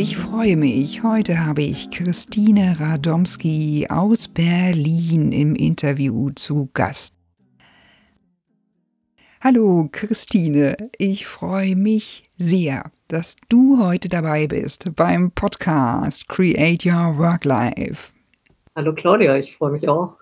Ich freue mich. Heute habe ich Christine Radomski aus Berlin im Interview zu Gast. Hallo Christine, ich freue mich sehr, dass du heute dabei bist beim Podcast Create Your Work Life. Hallo Claudia, ich freue mich auch.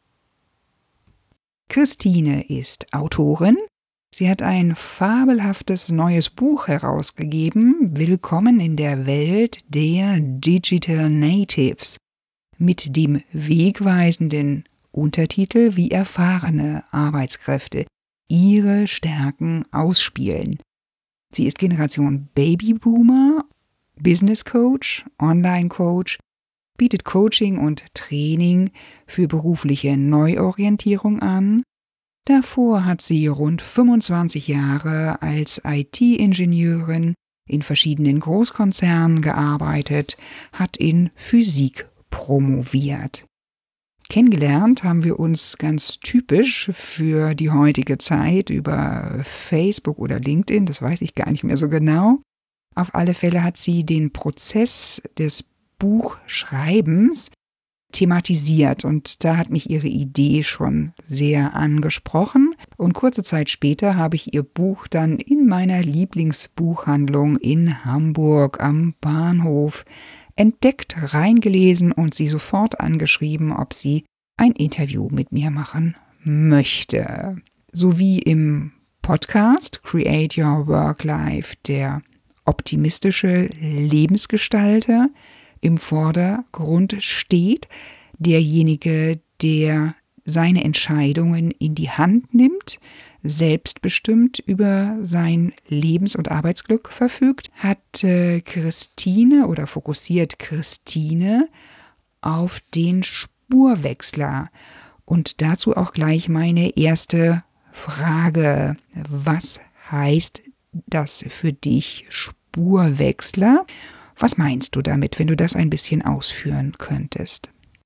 Christine ist Autorin. Sie hat ein fabelhaftes neues Buch herausgegeben, Willkommen in der Welt der Digital Natives, mit dem wegweisenden Untertitel Wie erfahrene Arbeitskräfte ihre Stärken ausspielen. Sie ist Generation Babyboomer, Business Coach, Online Coach, bietet Coaching und Training für berufliche Neuorientierung an. Davor hat sie rund 25 Jahre als IT-Ingenieurin in verschiedenen Großkonzernen gearbeitet, hat in Physik promoviert. Kennengelernt haben wir uns ganz typisch für die heutige Zeit über Facebook oder LinkedIn, das weiß ich gar nicht mehr so genau. Auf alle Fälle hat sie den Prozess des Buchschreibens thematisiert und da hat mich ihre Idee schon sehr angesprochen und kurze Zeit später habe ich ihr Buch dann in meiner Lieblingsbuchhandlung in Hamburg am Bahnhof entdeckt, reingelesen und sie sofort angeschrieben, ob sie ein Interview mit mir machen möchte. Sowie im Podcast Create Your Work Life der optimistische Lebensgestalter im Vordergrund steht, derjenige, der seine Entscheidungen in die Hand nimmt, selbstbestimmt über sein Lebens- und Arbeitsglück verfügt, hat Christine oder fokussiert Christine auf den Spurwechsler. Und dazu auch gleich meine erste Frage. Was heißt das für dich Spurwechsler? Was meinst du damit, wenn du das ein bisschen ausführen könntest?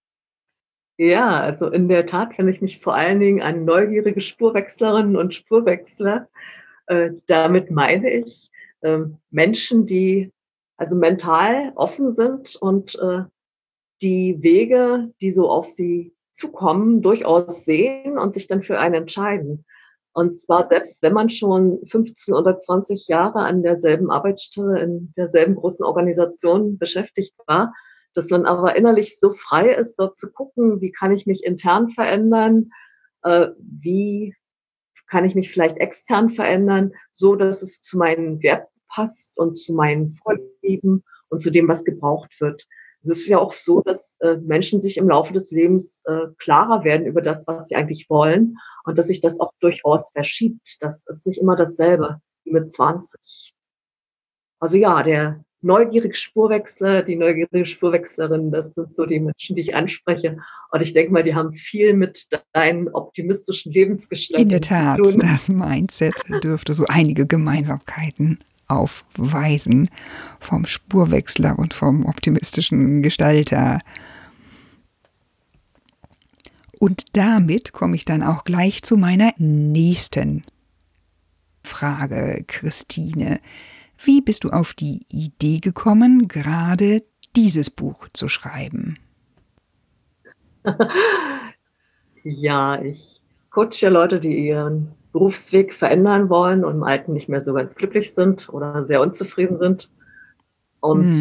Ja, also in der Tat finde ich mich vor allen Dingen an neugierige Spurwechslerinnen und Spurwechsler. Damit meine ich Menschen, die also mental offen sind und die Wege, die so auf sie zukommen, durchaus sehen und sich dann für einen entscheiden. Und zwar selbst wenn man schon 15 oder 20 Jahre an derselben Arbeitsstelle in derselben großen Organisation beschäftigt war, dass man aber innerlich so frei ist, dort zu gucken, wie kann ich mich intern verändern, wie kann ich mich vielleicht extern verändern, so dass es zu meinen Werten passt und zu meinen Vorlieben und zu dem, was gebraucht wird. Es ist ja auch so, dass Menschen sich im Laufe des Lebens klarer werden über das, was sie eigentlich wollen und dass sich das auch durchaus verschiebt. Das ist nicht immer dasselbe wie mit 20. Also ja, der neugierige Spurwechsler, die neugierige Spurwechslerin, das sind so die Menschen, die ich anspreche. Und ich denke mal, die haben viel mit deinen optimistischen In der Lebensgestaltungen zu Tat, tun. das Mindset dürfte so einige Gemeinsamkeiten aufweisen vom Spurwechsler und vom optimistischen Gestalter. Und damit komme ich dann auch gleich zu meiner nächsten Frage, Christine. Wie bist du auf die Idee gekommen, gerade dieses Buch zu schreiben? Ja, ich coache ja Leute, die ihren Berufsweg verändern wollen und im Alten nicht mehr so ganz glücklich sind oder sehr unzufrieden sind. Und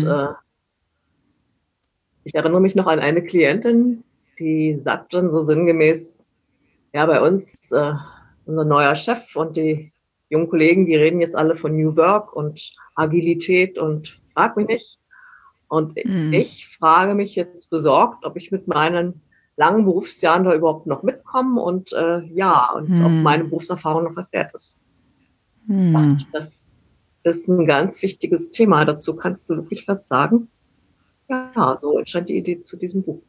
ich erinnere mich noch an eine Klientin, die sagt dann so sinngemäß, ja, bei uns, unser neuer Chef und die jungen Kollegen, die reden jetzt alle von New Work und Agilität und frag mich nicht. Und ich frage mich jetzt besorgt, ob ich mit meinen langen Berufsjahren da überhaupt noch mitkomme und ob meine Berufserfahrung noch was wert ist. Das ist ein ganz wichtiges Thema. Dazu kannst du wirklich was sagen. Ja, so entstand die Idee zu diesem Buch.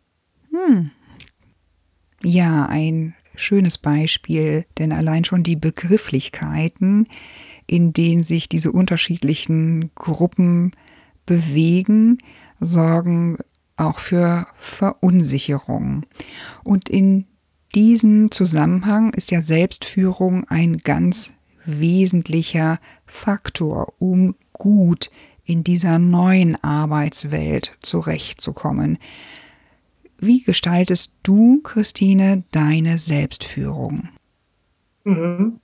Ja, ein schönes Beispiel, denn allein schon die Begrifflichkeiten, in denen sich diese unterschiedlichen Gruppen bewegen, sorgen auch für Verunsicherung. Und in diesem Zusammenhang ist ja Selbstführung ein ganz wesentlicher Faktor, um gut in dieser neuen Arbeitswelt zurechtzukommen. Wie gestaltest du, Christine, deine Selbstführung? Mhm.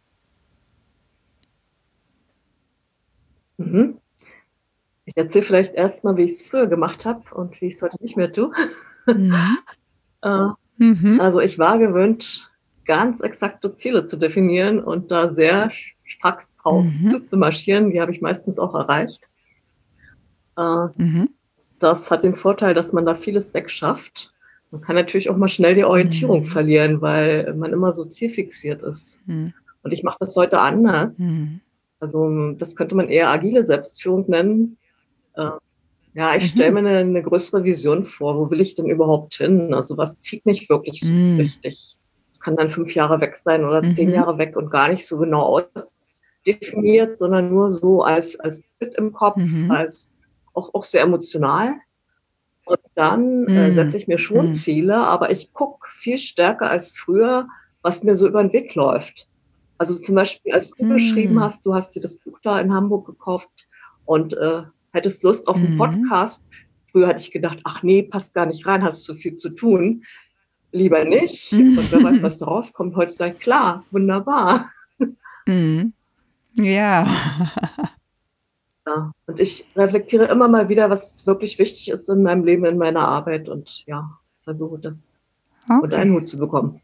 Mhm. Ich erzähle vielleicht erst mal, wie ich's früher gemacht habe und wie ich's heute nicht mehr tue. Mhm. Äh, Mhm. also, ich war gewöhnt, ganz exakte Ziele zu definieren und da sehr stracks drauf Mhm. zuzumarschieren. Die habe ich meistens auch erreicht. Äh, Mhm. Das hat den Vorteil, dass man da vieles wegschafft. Man kann natürlich auch mal schnell die Orientierung Mhm. verlieren, weil man immer so zielfixiert ist. Mhm. Und ich mache das heute anders. Mhm. Also, das könnte man eher agile Selbstführung nennen. Äh, ja, ich stelle Mhm. mir 'ne größere Vision vor. Wo will ich denn überhaupt hin? Also, was zieht mich wirklich so Mhm. richtig? Es kann dann 5 Jahre weg sein oder 10 Mhm. Jahre weg und gar nicht so genau ausdefiniert, sondern nur so als Bild im Kopf, Mhm. als auch sehr emotional. Und dann, Mhm. setze ich mir schon Mhm. Ziele, aber ich gucke viel stärker als früher, was mir so über 'n Weg läuft. Also, zum Beispiel, als du beschrieben Mhm. hast, du hast dir das Buch da in Hamburg gekauft und, hättest Lust auf 'n Mhm. Podcast. Früher hatte ich gedacht: „Ach ne, passt gar nicht rein, hast zu viel zu tun. Lieber nicht." Und wer weiß, was da rauskommt. Heute sage ich: „Klar, wunderbar." Mhm. Ja. Ja, und ich reflektiere immer mal wieder, was wirklich wichtig ist in meinem Leben, in meiner Arbeit und ja, versuche das unter einen Okay. Hut zu bekommen.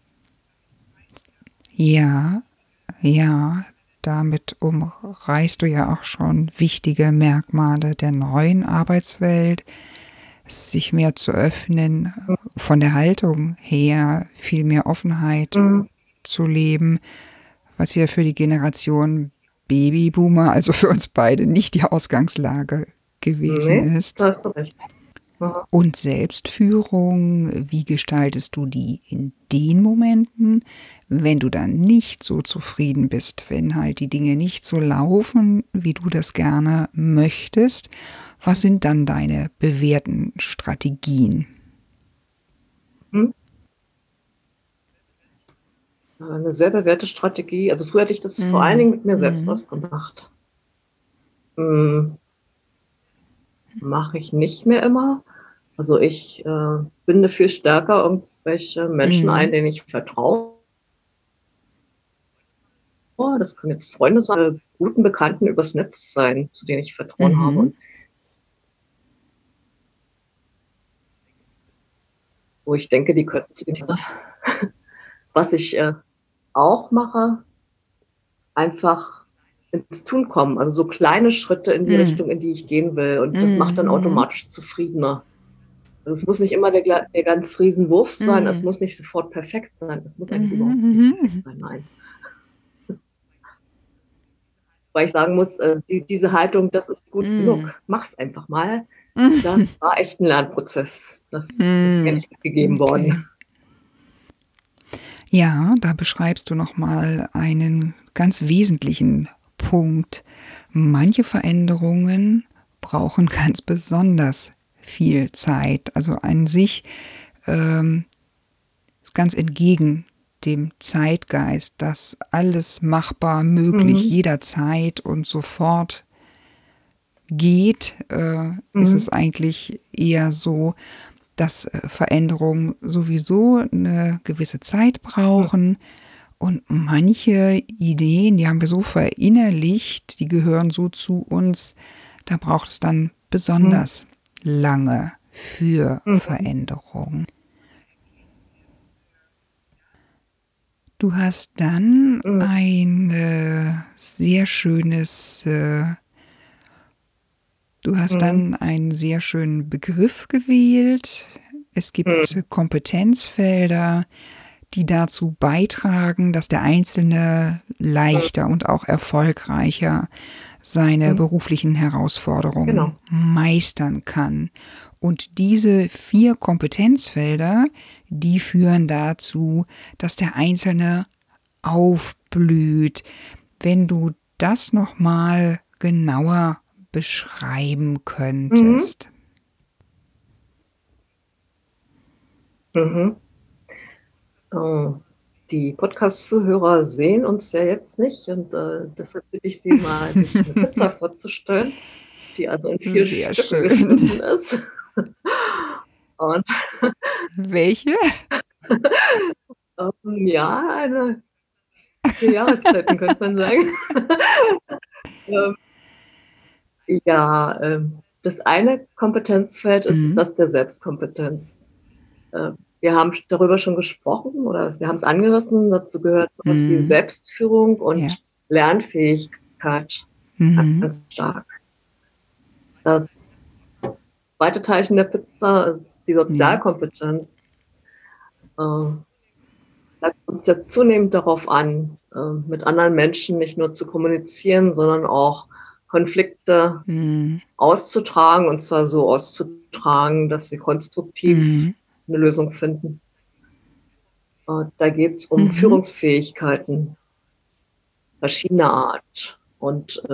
Ja, ja, damit umreißt du ja auch schon wichtige Merkmale der neuen Arbeitswelt, sich mehr zu öffnen, von der Haltung her viel mehr Offenheit Mhm. zu leben, was ja für die Generation Babyboomer, also für uns beide, nicht die Ausgangslage gewesen Ne, ist. da hast du recht. Mhm. Und Selbstführung, wie gestaltest du die in den Momenten, wenn du dann nicht so zufrieden bist, wenn halt die Dinge nicht so laufen, wie du das gerne möchtest? Was sind dann deine bewährten Strategien? Mhm. 'Ne sehr bewährte Strategie. Also, früher hatte ich das vor allen Mhm. Dingen mit mir selbst Mhm. ausgemacht. Hm, mache ich nicht mehr immer. Also, ich, binde viel stärker irgendwelche Menschen ein, Mhm. denen ich vertraue. Das können jetzt Freunde sein, guten Bekannten übers Netz sein, zu denen ich Vertrauen habe Mhm. und wo ich denke, die könnten zu dem Thema was ich, auch mache, einfach ins Tun kommen. Also, so kleine Schritte in die Mhm. Richtung, in die ich gehen will und das macht Mhm. dann Mhm. automatisch zufriedener. Also, es muss nicht immer der ganz Riesenwurf sein, es Mhm. muss nicht sofort perfekt sein. Es muss eigentlich überhaupt nicht Mhm. perfekt Mhm. sein, nein. Weil ich sagen muss, diese Haltung: „Das ist gut Mhm. genug. Mach's einfach mal." Mhm. Das war echt 'n Lernprozess. Das ist mir Mhm. nicht mitgegeben worden. Okay. Ja, da beschreibst du noch mal einen ganz wesentlichen Punkt. Manche Veränderungen brauchen ganz besonders viel Zeit. Also, an sich, ähm, ist ganz entgegen dem Zeitgeist, dass alles machbar, möglich, Mhm, jederzeit und sofort geht, ist es mhm, eigentlich eher so, dass, Veränderungen sowieso eine gewisse Zeit mhm, brauchen und manche Ideen, die haben wir so verinnerlicht, die gehören so zu uns, da braucht es dann mhm, besonders lange für mhm, Veränderung. Du hast dann mhm, ein, sehr schönes du hast mhm, dann einen sehr schönen Begriff gewählt. Es gibt mhm, Kompetenzfelder, die dazu beitragen, dass der Einzelne leichter und auch erfolgreicher seine mhm, beruflichen Herausforderungen genau. meistern kann. Und diese 4 Kompetenzfelder, die führen dazu, dass der Einzelne aufblüht. Wenn du das noch mal genauer beschreiben Mhm, könntest. mhm. Oh, die Podcast-Zuhörer sehen uns ja jetzt nicht und, deshalb bitte ich Sie mal, sich 'ne Pizza vorzustellen. die also in 4 Sehr Stücke schön. geschnitten ist. Und, Welche? ja, eine 4 Jahreszeiten, könnte man sagen. Ähm, ja, das eine Kompetenzfeld ist Mhm. das der Selbstkompetenz. Wir haben darüber schon gesprochen oder wir haben es angerissen. Dazu gehört sowas wie Mhm. Selbstführung Ja. und Lernfähigkeit Mhm. ganz stark. Das zweite Teilchen der Pizza ist die Ja. Sozialkompetenz. Da kommt es ja zunehmend darauf an, mit anderen Menschen nicht nur zu kommunizieren, sondern auch Konflikte Mhm. auszutragen, und zwar so auszutragen, dass sie konstruktiv Mhm. eine Lösung finden. Da geht es um Mhm. Führungsfähigkeiten verschiedener Art. Und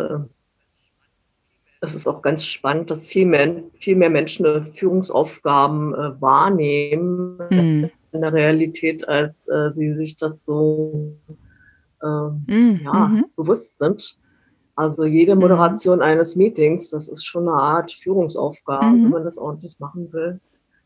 es ist auch ganz spannend, dass viel mehr Menschen Führungsaufgaben wahrnehmen Mhm. in der Realität, als sie sich das so Mhm. ja, Mhm. bewusst sind. Also jede Mhm. Moderation eines Meetings, das ist schon eine Art Führungsaufgabe, wenn Mhm. man das ordentlich machen will.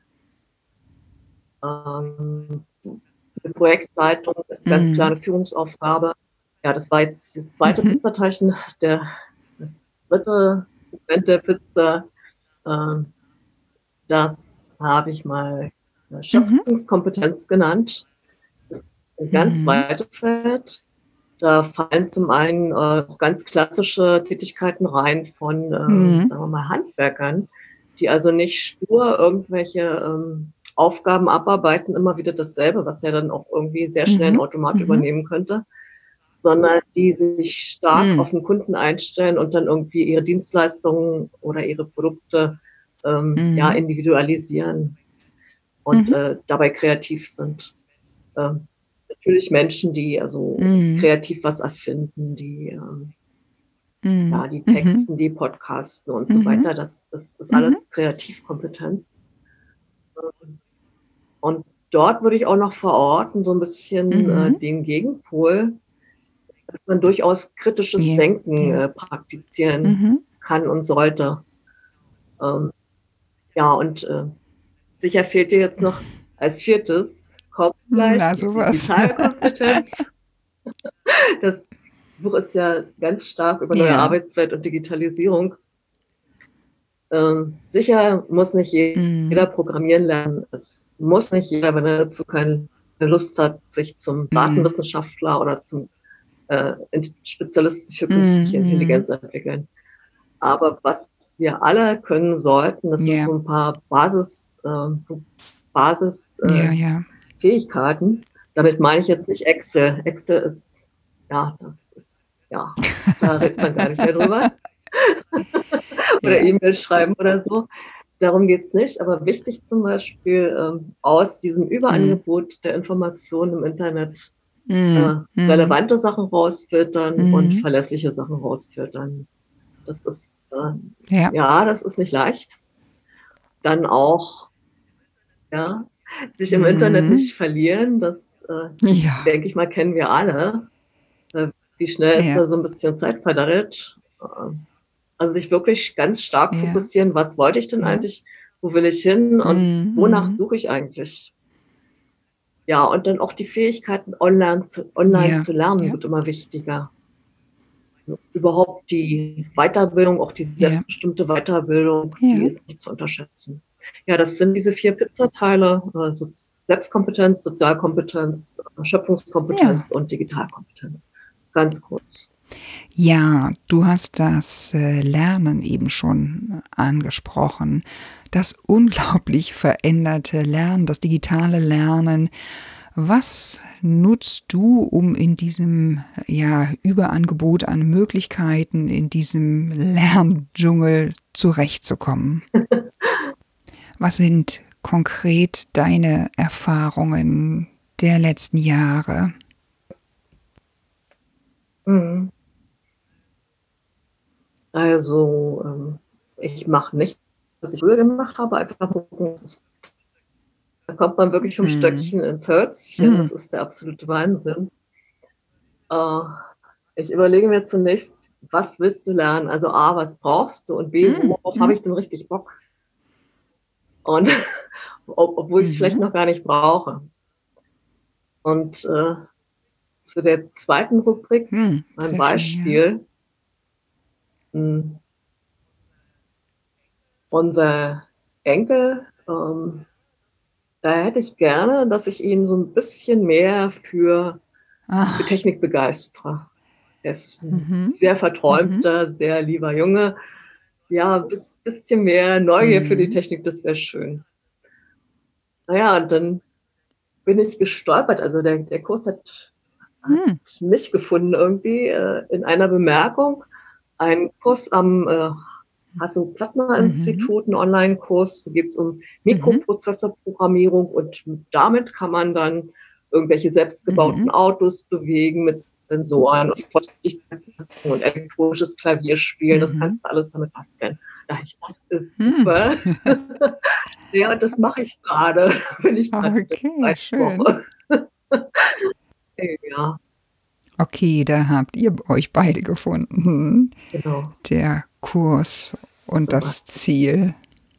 Eine Projektleitung ist ganz klar Mhm. eine Führungsaufgabe. Ja, das war jetzt das zweite Mhm. Pizzateilchen. Das dritte Segment der Pizza, ähm, das habe ich mal Mhm. Schöpfungskompetenz genannt. Das ist ein ganz Mhm. weites Feld. Da fallen zum einen auch ganz klassische Tätigkeiten rein von, Mhm. sagen wir mal, Handwerkern, die also nicht stur irgendwelche Aufgaben abarbeiten, immer wieder dasselbe, was ja dann auch irgendwie sehr schnell ein Mhm. Automat Mhm. übernehmen könnte, sondern die sich stark Mhm. auf den Kunden einstellen und dann irgendwie ihre Dienstleistungen oder ihre Produkte ja, Mhm. individualisieren und Mhm. dabei kreativ sind. Ähm, Natürlich Menschen, die also Mhm. kreativ was erfinden, die Mhm. ja, die Mhm. Texten, die Podcasten und so Mhm. weiter. Das ist Mhm. alles Kreativkompetenz. Und dort würde ich auch noch verorten, so ein bisschen Mhm. den Gegenpol, dass man durchaus kritisches Ja. Denken Ja. praktizieren Mhm. kann und sollte. Ähm, ja, und sicher fehlt dir jetzt noch als viertes, kommt gleich Na, die sowas. Digitalkompetenz. Das Buch ist ja ganz stark über neue Ja. Arbeitswelt und Digitalisierung. Sicher muss nicht jeder Mhm. programmieren lernen. Es muss nicht jeder, wenn er dazu keine Lust hat, sich zum Mhm. Datenwissenschaftler oder zum Spezialisten für künstliche Mhm. Intelligenz entwickeln. Aber was wir alle können sollten, das sind Ja. so ein paar Basisfähigkeiten. Ja, ja. Damit meine ich jetzt nicht Excel. Excel ist, ja, das ist, ja, da redet man gar nicht mehr drüber. Oder Ja. E-Mail schreiben oder so. Darum geht's nicht. Aber wichtig zum Beispiel, aus diesem Mhm. Überangebot der Informationen im Internet Mhm. Mhm. relevante Sachen rausfiltern und Mhm. verlässliche Sachen rausfiltern. Das ist, Ja. ja, das ist nicht leicht. Dann auch, ja, sich im Internet Mhm. nicht verlieren, das, Ja. denke ich mal, kennen wir alle, äh, wie schnell ist Ja. da so ein bisschen Zeit verdaddelt. Also, sich wirklich ganz stark Ja. fokussieren: „Was wollte ich denn Ja. eigentlich? Wo will ich hin und Mhm. wonach Mhm. suche ich eigentlich?“ Ja, und dann auch die Fähigkeiten, online Ja. zu lernen, Ja. wird immer wichtiger. Überhaupt die Weiterbildung, auch die Ja. selbstbestimmte Weiterbildung, die Ja. ist nicht zu unterschätzen. Ja, das sind diese 4 Pizzateile, Selbstkompetenz, Sozialkompetenz, Ja. Schöpfungskompetenz und Digitalkompetenz. Ganz kurz. Ja, du hast das, Lernen eben schon angesprochen. Das unglaublich veränderte Lernen, das digitale Lernen. Was nutzt du, um in diesem, ja, Überangebot an Möglichkeiten, in diesem Lerndschungel zurechtzukommen? Was sind konkret deine Erfahrungen der letzten Jahre? Mhm. Also, ich mache nicht, was ich früher gemacht habe, einfach gucken, da kommt man wirklich vom Mhm. Stöckchen ins Hölzchen. Mhm. Das ist der absolute Wahnsinn. Äh, Ich überlege mir zunächst, was willst du lernen? Also A, was brauchst du? Und B, worauf habe ich denn richtig Bock? Und obwohl ich es vielleicht noch gar nicht brauche. Und zu der zweiten Rubrik, ein Sehr schön, ja. Beispiel. Unser Enkel, da hätte ich gerne, dass ich ihn so ein bisschen mehr für Ah, Technik begeistere. Er ist ein mhm, sehr mhm, verträumter, sehr lieber Junge. Ja, bisschen mehr Neugier für die mhm, Technik, das wäre schön. Naja, und dann bin ich gestolpert. Also der Kurs hat mhm, mich gefunden irgendwie in einer Bemerkung. Ein Kurs am mhm, Hasso-Plattner-Institut, ein Online-Kurs, da geht es um mhm, Mikroprozessorprogrammierung und damit kann man dann irgendwelche selbstgebauten mhm. Autos bewegen mit Sensoren und Feuchtigkeitsmessung und elektronisches Klavier spielen. Das Mhm. kannst du alles damit basteln. Da dachte ich, das ist Hm. super. Ja, und das mache ich gerade. Bin ich gerade in der Okay, zweiten schön. Woche. Ja, Okay, da habt ihr euch beide gefunden. genau. Der Kurs und Zum das Beispiel. Ziel.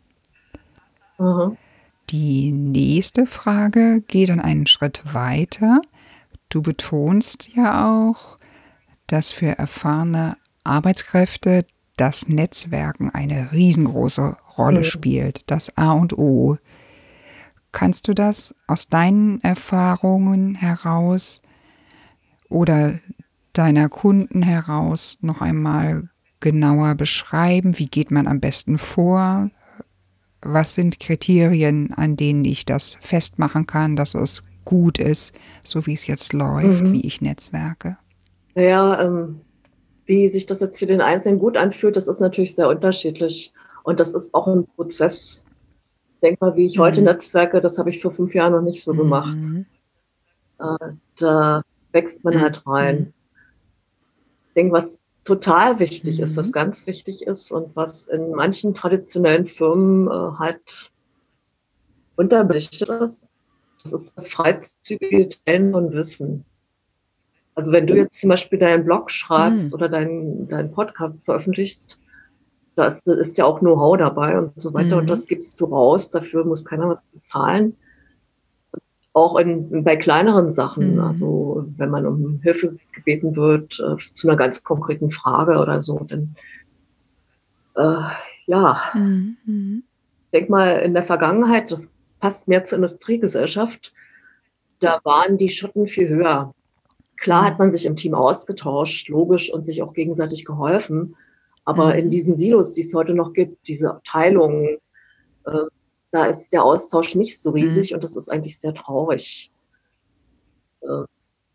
Mhm. Die nächste Frage geht dann einen Schritt weiter. Du betonst ja auch, dass für erfahrene Arbeitskräfte das Netzwerken eine riesengroße Rolle Mhm. spielt, das A und O. Kannst du das aus deinen Erfahrungen heraus oder deiner Kunden heraus noch einmal genauer beschreiben? Wie geht man am besten vor? Was sind Kriterien, an denen ich das festmachen kann, dass es gut ist, so wie es jetzt läuft, wie Mhm. ich netzwerke? Naja, wie sich das jetzt für den Einzelnen gut anfühlt, das ist natürlich sehr unterschiedlich. Und das ist auch ein Prozess. Denk mal, wie ich heute Mhm. netzwerke, das habe ich vor 5 Jahren noch nicht so gemacht. Mhm. Da wächst man halt Mhm. rein. Ich denke, was total wichtig ist, was Mhm. ganz wichtig ist und was in manchen traditionellen Firmen halt unterbelichtet ist, das ist das freizügige Teilen von Wissen. Also wenn du jetzt zum Beispiel deinen Blog schreibst Mhm. oder deinen Podcast veröffentlichst, da ist ja auch Know-how dabei und so weiter und Mhm. das gibst du raus, dafür muss keiner was bezahlen. Auch bei kleineren Sachen, Mhm. also wenn man um Hilfe gebeten wird zu einer ganz konkreten Frage oder so, dann äh, ja, Mhm. Mhm. denk mal in der Vergangenheit, das passt mehr zur Industriegesellschaft, da waren die Schotten viel höher. Klar hat Mhm. man sich im Team ausgetauscht, logisch, und sich auch gegenseitig geholfen. Aber in Mhm. diesen Silos, die es heute noch gibt, diese Abteilungen, äh, da ist der Austausch nicht so Mhm. riesig und das ist eigentlich sehr traurig. Äh,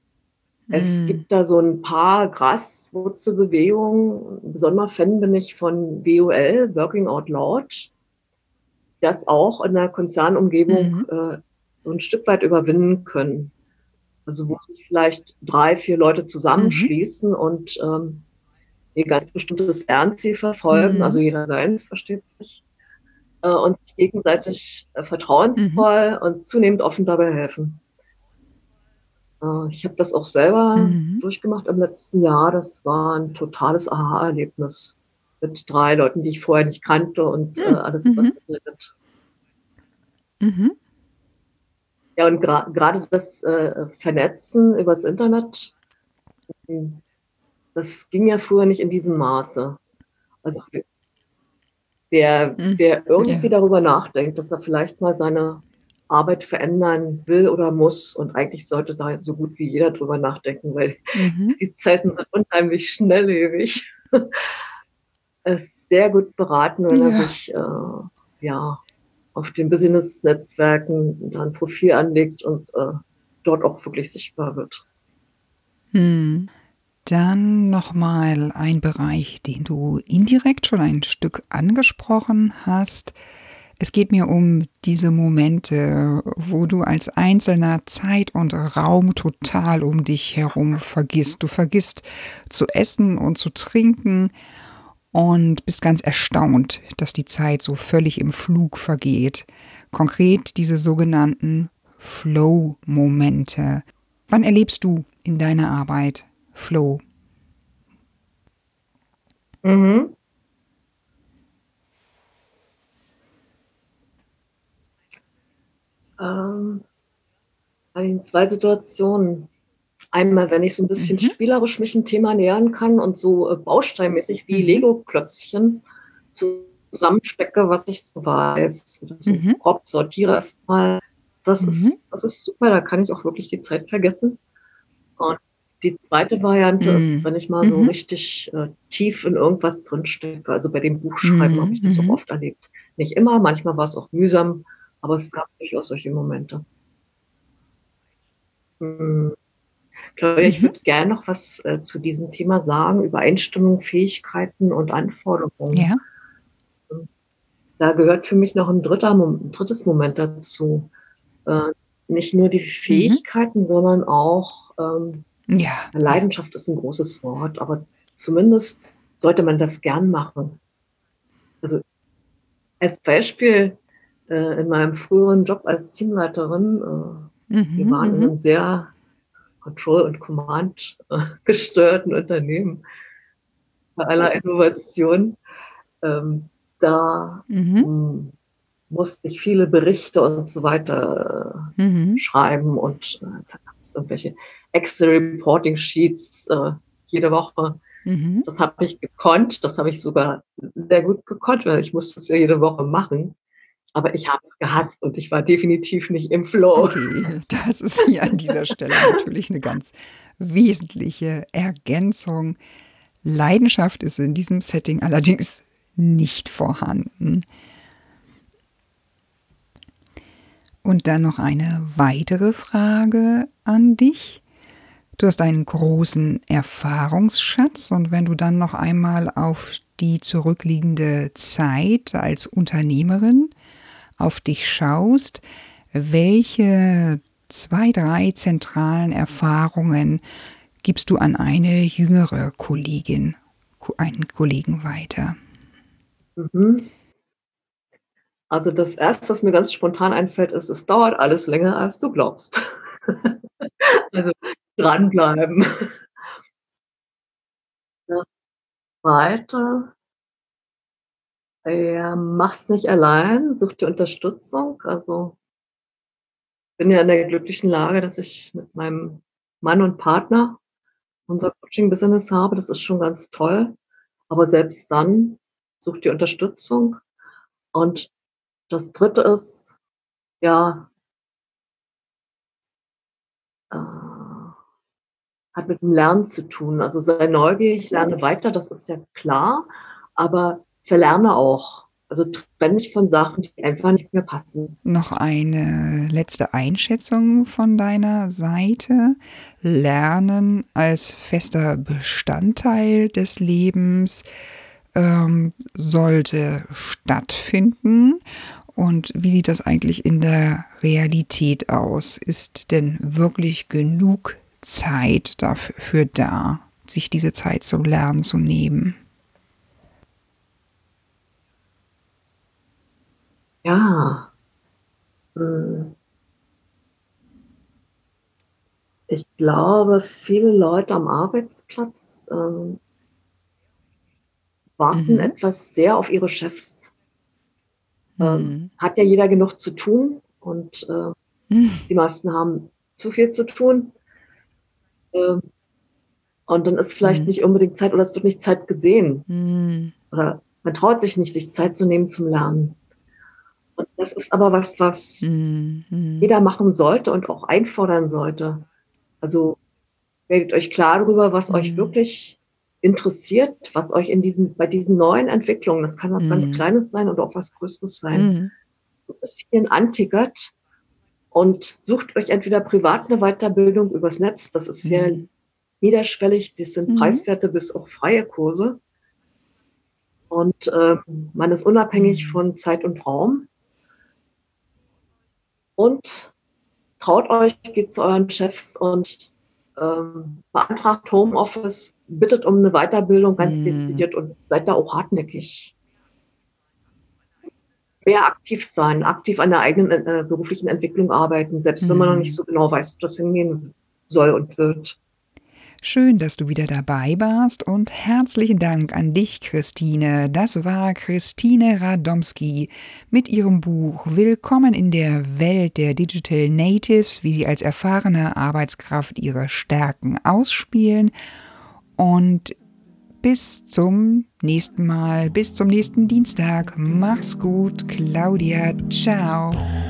Es Mhm. gibt da so ein paar Graswurzelbewegungen. Besonderer Fan bin ich von WOL, Working Out Loud, das auch in der Konzernumgebung Mhm. so ein Stück weit überwinden können. Also wo sich vielleicht 3, 4 Leute Mhm. zusammenschließen und ihr ganz bestimmtes Lernziel verfolgen, also Mhm. jeder seins, versteht sich, und sich gegenseitig Mhm. vertrauensvoll und zunehmend offen dabei helfen. Ich habe das auch selber Mhm. durchgemacht im letzten Jahr. Das war ein totales Aha-Erlebnis mit 3 Leuten, die ich vorher nicht kannte und Mhm. alles Mhm. übers Internet. Mhm. Ja, und gerade das Vernetzen übers Internet, hm, das ging ja früher nicht in diesem Maße. Also Mhm. wer irgendwie Ja. darüber nachdenkt, dass er vielleicht mal seine Arbeit verändern will oder muss, und eigentlich sollte da so gut wie jeder drüber nachdenken, weil Mhm. die Zeiten sind unheimlich schnelllebig. Er ist sehr gut beraten, wenn er Ja. sich ja, auf den Business-Netzwerken da ein Profil anlegt und dort auch wirklich sichtbar wird. Mhm. Dann noch mal ein Bereich, den du indirekt schon ein Stück angesprochen hast. Es geht mir um diese Momente, wo du als Einzelner Zeit und Raum total um dich herum vergisst. Du vergisst zu essen und zu trinken und bist ganz erstaunt, dass die Zeit so völlig im Flug vergeht. Konkret diese sogenannten Flow-Momente. Wann erlebst du in deiner Arbeit Flow? Mhm. Ähm, in 2 Situationen. Einmal, wenn ich so 'n bisschen Mhm, spielerisch mich 'n Thema nähern kann und so, bausteinmäßig wie mhm, Lego-Klötzchen zusammenstecke, was ich so weiß oder so mhm, grob sortiere erst mal. mhm, Das ist super, da kann ich auch wirklich die Zeit vergessen. Und die zweite Variante ist, mhm, wenn ich mal so mhm, richtig, tief in irgendwas drinstecke. Also, bei dem Buchschreiben habe mhm, ich das auch mhm. oft erlebt. Nicht immer, manchmal war's auch mühsam, aber es gab durchaus solche Momente. Mhm. Claudia, ich Mhm. würde gern noch was, zu diesem Thema sagen, Übereinstimmung, Fähigkeiten und Anforderungen. Ja. Ähm, Da gehört für mich noch 'n drittes Moment dazu. Äh, Nicht nur die Mhm. Fähigkeiten, sondern auch, Ja, ja. Leidenschaft ist 'n großes Wort, aber zumindest sollte man das gern machen. Also, als Beispiel, in meinem früheren Job als Teamleiterin, wir Mhm, waren in mhm, 'nem sehr Control und Command, gesteuerten Unternehmen bei aller Innovation. Ähm, da, mhm, musste ich viele Berichte und so weiter, mhm, schreiben und, da gab's irgendwelche Excel-Reporting Sheets, jede Woche. mhm. Das habe ich gekonnt, das habe ich sogar sehr gut gekonnt, weil ich musste es ja jede Woche machen, aber ich habe es gehasst und ich war definitiv nicht im Flow. Okay, das ist hier an dieser Stelle natürlich 'ne ganz wesentliche Ergänzung. Leidenschaft ist in diesem Setting allerdings nicht vorhanden. Und dann noch eine weitere Frage an dich. Du hast einen großen Erfahrungsschatz und wenn du dann noch einmal auf die zurückliegende Zeit als Unternehmerin auf dich schaust, welche 2, 3 zentralen Erfahrungen gibst du an eine jüngere Kollegin, einen Kollegen weiter? Mhm. Also, das Erste, was mir ganz spontan einfällt, ist: Es dauert alles länger, als du glaubst. Also, dranbleiben. Das Zweite, ja, mach's nicht allein, such dir Unterstützung. Also, bin ja in der glücklichen Lage, dass ich mit meinem Mann und Partner unser Coaching-Business habe. Das ist schon ganz toll. Aber selbst dann, such dir Unterstützung. Und das Dritte ist, ja, äh, hat mit dem Lernen zu tun. Also, sei neugierig, lerne weiter, das ist ja klar, aber verlerne auch. Also, trenne dich von Sachen, die einfach nicht mehr passen. Noch eine letzte Einschätzung von deiner Seite. Lernen als fester Bestandteil des Lebens, sollte stattfinden. Und wie sieht das eigentlich in der Realität aus? Ist denn wirklich genug Zeit dafür da, sich diese Zeit zum Lernen zu nehmen? Ja, hm, ich glaube, viele Leute am Arbeitsplatz, warten Mhm. etwas sehr auf ihre Chefs. Mhm. Hat ja jeder genug zu tun und, die meisten haben zu viel zu tun, ähm, und dann ist vielleicht Mhm. nicht unbedingt Zeit oder es wird nicht Zeit gesehen Mhm. oder man traut sich nicht, sich Zeit zu nehmen zum Lernen. Und das ist aber was, was Mhm. Mhm. jeder machen sollte und auch einfordern sollte. Also, werdet euch klar darüber, was euch Mhm. wirklich interessiert, was euch in diesen neuen Entwicklungen, das kann was ganz Mhm. Kleines sein oder auch was Größeres sein, Mhm. so 'n bisschen antickert und sucht euch entweder privat 'ne Weiterbildung übers Netz, das ist sehr Mhm. niederschwellig, das sind Mhm. preiswerte bis auch freie Kurse und, man ist unabhängig Mhm. von Zeit und Raum und traut euch, geht zu euren Chefs und, beantragt Homeoffice, bittet um 'ne Weiterbildung ganz Mhm. dezidiert und seid da auch hartnäckig. Mehr aktiv sein, aktiv an der eigenen, beruflichen Entwicklung arbeiten, selbst wenn man noch nicht Mhm. so genau weiß, wo das hingehen soll und wird. Schön, dass du wieder dabei warst und herzlichen Dank an dich, Christine. Das war Christine Radomski mit ihrem Buch Willkommen in der Welt der Digital Natives, wie sie als erfahrene Arbeitskraft ihre Stärken ausspielen. Und bis zum nächsten Mal, bis zum nächsten Dienstag. Mach's gut, Claudia. Ciao.